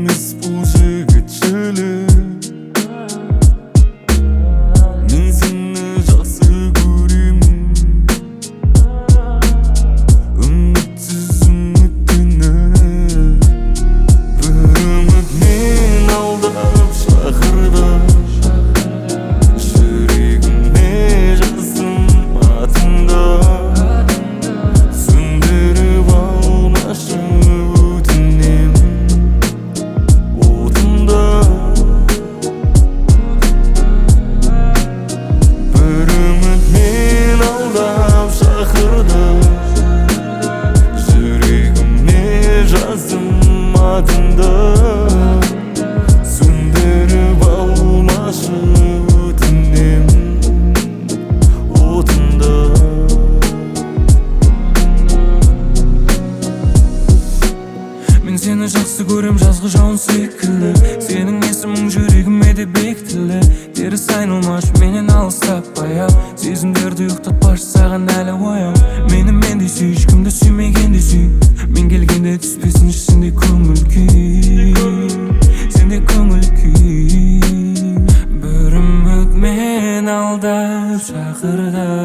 эмес бул жигитчилик. Мен сени жакшы көрөм. Үмүтсүз үмүттөнөп, бир үмүт мен алдап шахырда. Жүрегиме жаздым атыңды, сөндүрүп алмашы өтүнем отымды. Бір үміт мен алдап шақырды, жүрегіме жаздым атыңды, сөндіріп алмашы өтінем отымды. Мен сені жақсы көрем жазғы жауын секілді. Сенің есімің жүрегіме де бекітілді. Теріс айналмаш менен алыстап баяу, сезімдерді ұйықтатпаш саған әлі ояу. Мені мендей сүй, ешкімді сүймегенде сүй. Мен келгенде түспесін сенде көңіл күй, сенде көңіл күй. Бір үміт мен алдап шақырды,